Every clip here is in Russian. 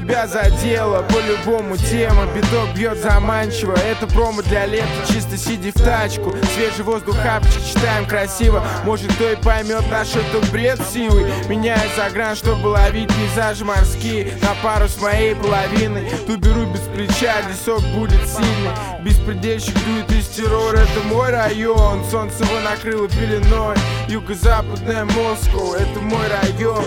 тебя задело. По-любому тема, биток бьет заманчиво. Это промо для лета, чисто сиди в тачку. Свежий воздух, хапчик, читаем красиво. Может, кто и поймет наш этот бред силы. Меняю за грань, чтобы ловить пейзажи морские. На пару с моей половиной. Ту беру без плеча, лесок будет сильный. Беспредельщик дует из террора, это мой район. Солнце его накрыло пеленой. Юго-западная Москва, это мой район.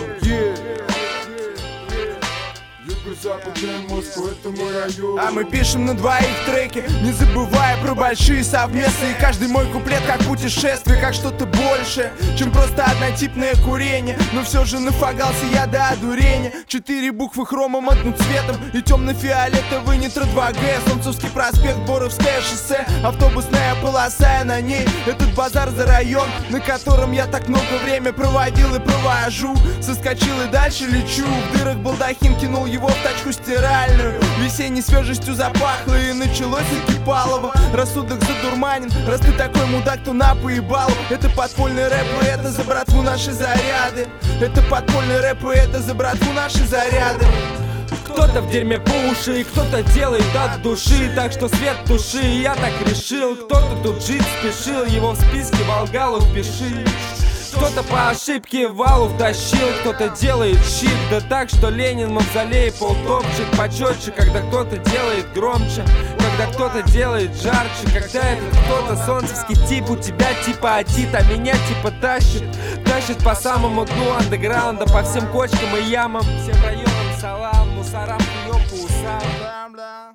Юго-западная Москва, это мой район. А мы пишем на двоих треки, не забывая про большие совместные. И каждый мой куплет как путешествие, как что-то большее, чем просто однотипное курение. Но все же нафагался я до одурения. 4 буквы хромом одноцветом и темно-фиолетовый нитро 2Г. Солнцевский проспект, Боровское шоссе, автобусная полоса, и на ней этот базар за район, на котором я так много время проводил и провожу. Соскочил и дальше лечу, в дырах балдахин кинул его в тачку стиральную. Весенней свежестью запахло и началось Екипалово. Рассудок задурманен, раз ты такой мудак, то на поебалу. Это подпольный рэп, и это за братву наши заряды. Это подпольный рэп, и это за братву наши заряды. Кто-то в дерьме по уши, кто-то делает от души. Так что свет туши, я так решил. Кто-то тут жить спешил, его в списке Волгалу впиши. Кто-то по ошибке валу втащил, кто-то делает щит, да так, что Ленин мавзолей полтопчик почетче. Когда кто-то делает громче, когда кто-то делает жарче. Когда этот кто-то солнцевский тип, у тебя типа отит, а меня типа тащит. Тащит по самому дну андеграунда, по всем кочкам и ямам. Всем районам салам, мусорам хуём по усам.